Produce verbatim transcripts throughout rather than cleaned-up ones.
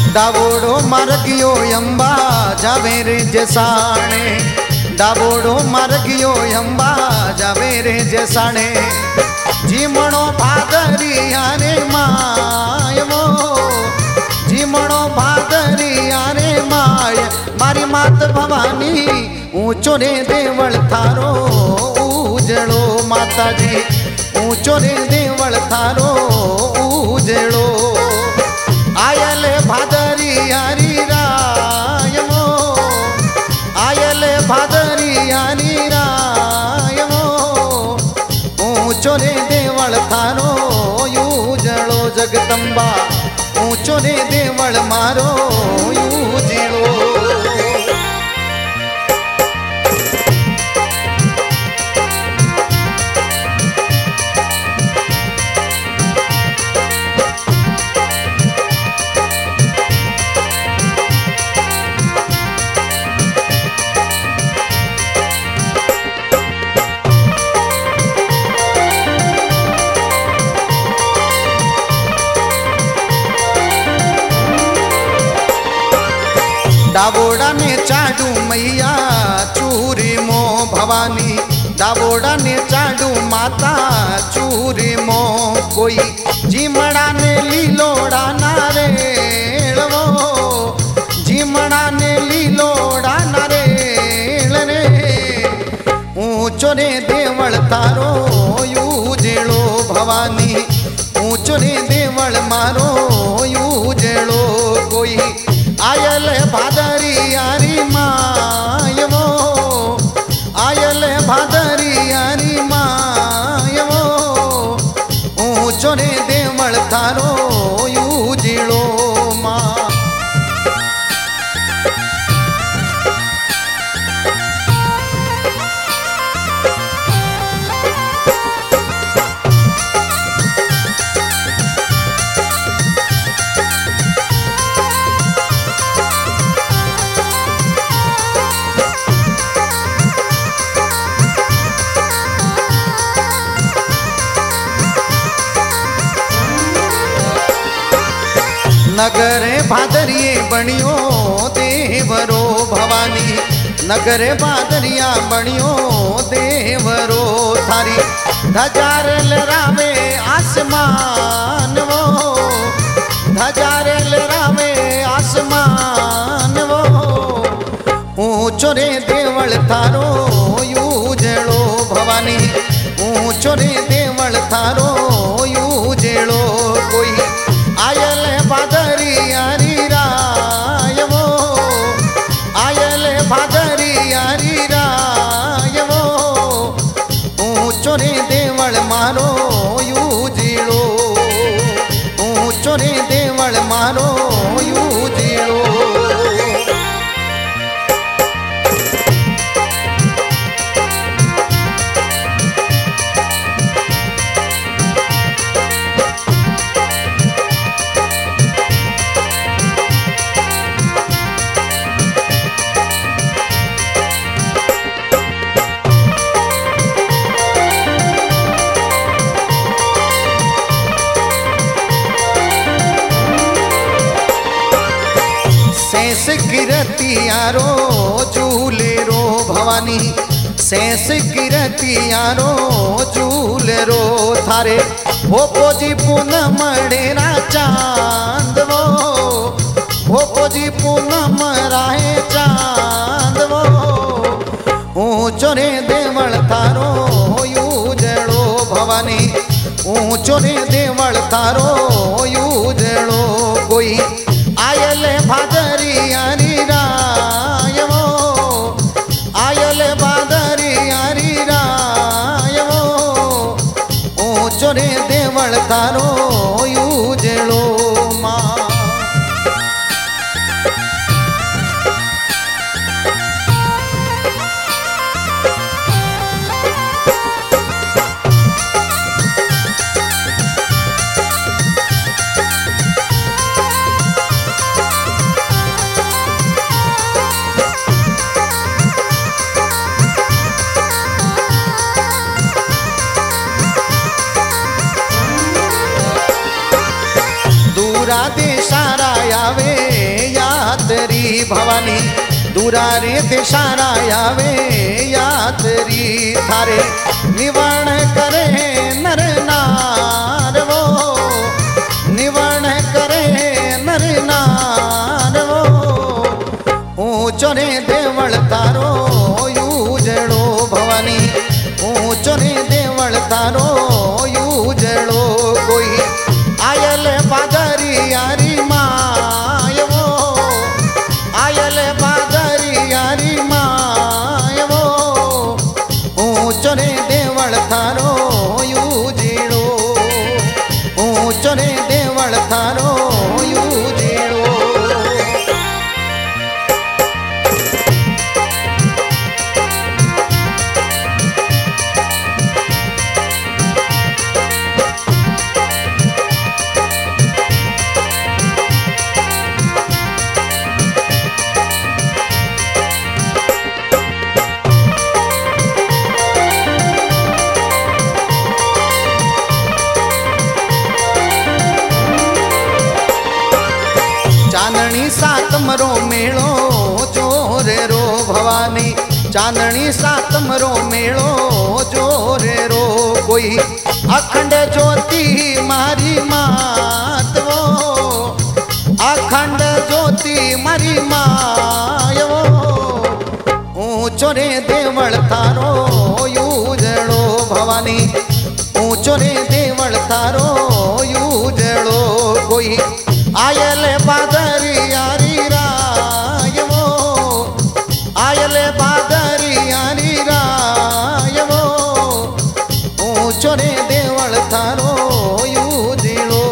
दावोड़ो मार्गियो अंबा जावे रे जसाणे दावोड़ो मार्गियो अंबा जावे रे जसाणे जीमणो भादरिया रे मायमो जीमणो भादरिया रे माय मारी मात भवानी ऊंचो रे देवल थारो उजड़ो माताजी ऊंचो रे देवल थारो उजड़ो आयल भादरिया री रायमो आयल भादरिया री रायमो ऊंचो रे देवल थारो उजड़ो जगदंबा ऊंचो रे देवल मारो उजड़ो दावोड़ा ने चाडू मैया चूरी मो भवानी दावोड़ा ने चाडू माता चूरी मो कोई जीमड़ा ने लीलोड़ा नारेलवो जीमड़ा ने लीलोड़ा नारेल रे ऊंचो रे देवल तारो उजड़ो भवानी ऊंचो रे देवल मारो उजड़ो कोई आयल भादरिया री मायवो आयल भादरिया री मायवो ऊंचो रे देवल थारो उजड़ो मां नगरे भादरिये बणियो देवरो भवानी नगरे भादरिया बणियो देवरो थारी धजार लहरावे आसमान वो धजार लहरावे आसमान वो ऊंचो रे देवल थारो उजड़ो भवानी ऊंचो रे देवल थारो उजड़ो कोई आयल भादरिया री रायवो आयल भादरिया री रायवो ऊंचो रे देवल मारो उजड़ो ऊंचो रे देवल मारो उजड़ो कीरतियारो झूले रो भवानी शेष कीरतियारो झूले रो थारे हो पोजी पूनम डेरा चांद वो हो पोजी पूनम राहे चांद वो ऊंचो रे देवल थारो उजड़ो भवानी ऊंचो रे देवल थारो उजड़ो कोई आयल भादरिया री रायवो आयल भादरिया री रायवो ऊंचो रे देवल थारो उजड़ो मां राधे सारा आवे भवानी दुरारे दिशारा आवे यात्री थारे निवण करे नर नार वो निवण करे नर नार वो ऊंचो रे देवल तारो यूजड़ो भवानी ऊंचो रे देवल तारो यूजड़ो कोई आयल बादरी यारी माय वो आयल बादरी यारी माय वो ऊंचो रे देवल थारो यूजड़ो ऊंचो रे देवल थारो यूजड़ो। चांदनी सातमरो मेलो जोरे रो भवानी चांदनी सातमरो मेलो जोरे रो कोई अखंड ज्योति मारी मात वो अखंड ज्योति मारी माय वो ऊंचो रे देवल थारो यूजड़ो भवानी ऊंचो रे देवल थारो यूजड़ो कोई आयल बादरी यारी राय वो आयल बादरी यारी राय वो ऊंचो रे देवल थारो यूजड़ो।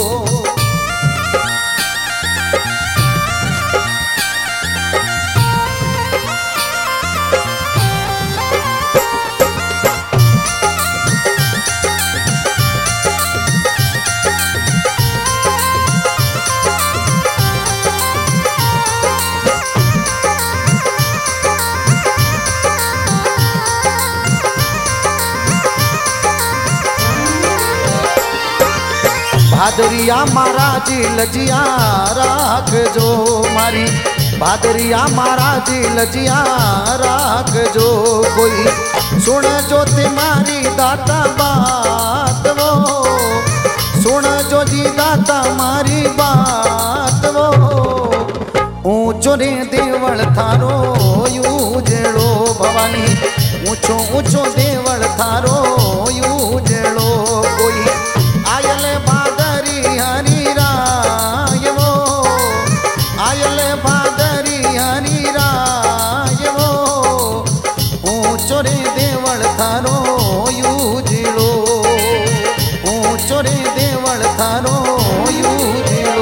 भादरिया महाराज लजिया राख जो मारी भादरिया महाराज लजिया राख जो कोई सुन जो तुम्हारी दाता बात वो सुन जो जी दाता मारी बात वो ऊंचो रे देवल थारो यूजड़ो भवानी ऊंचो ऊंचो देवल थारो यूजड़ो कोई आयल बादरी हरी राय वो आयल बादरी हरी राय वो ऊंचो रे देवल थारो यूजड़ो ऊंचो रे देवल थारो यूजड़ो।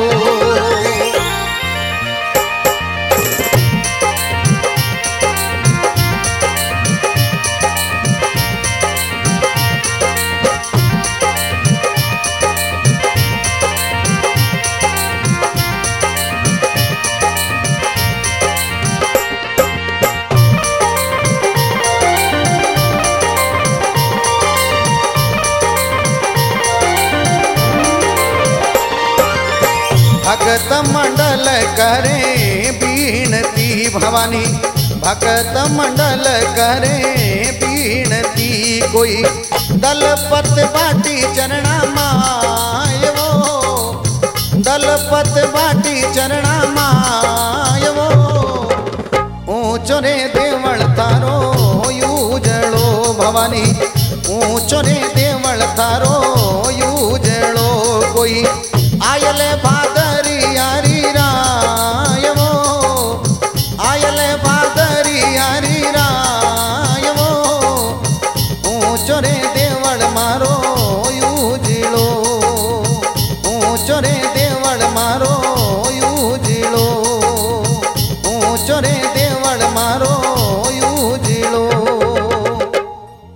भगत मंडल करे बीनती भवानी भगत मंडल करे बीनती कोई दलपत बाटी चरणा माय वो दलपत बाटी चरणा माय वो ऊंचो रे देवल तारो यूजड़ो भवानी ऊंचो रे देवल तारो यूजड़ो कोई आयल बादरी यारी राय वो आयल बादरी यारी राय वो ऊंचो रे देवल मारो यूजड़ो ऊंचो रे देवल मारो यूजड़ो ऊंचो रे देवल मारो